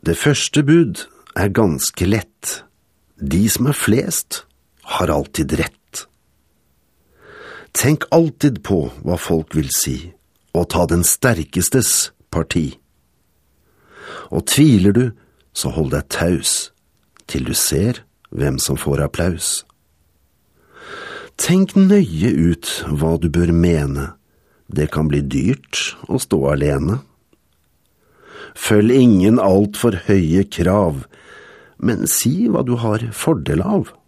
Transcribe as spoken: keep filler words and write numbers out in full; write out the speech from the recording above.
Det første bud er ganske lett. De som er flest, har alltid rett. Tenk alltid på hva folk vil si, og ta den sterkestes parti. Og tviler du, så hold deg taus, til du ser hvem som får applaus. Tenk nøye ut hva du bør mene, det kan bli dyrt å stå alene. Følg ingen alt for høye krav, men si hva du har fordel av.